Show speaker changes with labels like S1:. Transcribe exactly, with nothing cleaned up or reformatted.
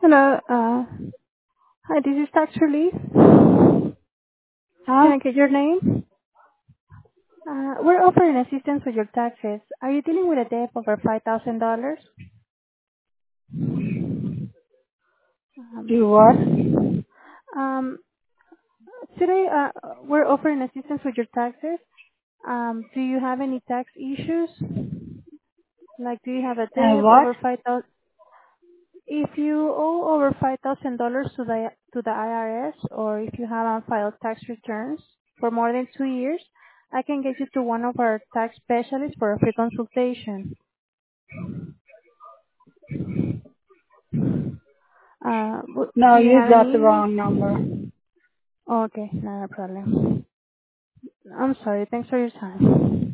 S1: Hello. Uh, hi, this is Tax Relief. Can
S2: Huh?
S1: I get your name? Uh, we're offering assistance with your taxes. Are you dealing with a debt over five thousand dollars?
S2: Do what?
S1: Um, um, today, uh, we're offering assistance with your taxes. Um, do you have any tax issues? Like, do you have a
S2: Uh,
S1: debt
S2: what?
S1: over five thousand? If you owe over five thousand dollars to the to the I R S, or if you haven't filed tax returns for more than two years, I can get you to one of our tax specialists for a free consultation. Uh, w-
S2: No,
S1: do you
S2: you
S1: have
S2: got the
S1: any
S2: wrong number.
S1: email? Okay, not a problem. I'm sorry. Thanks for your time.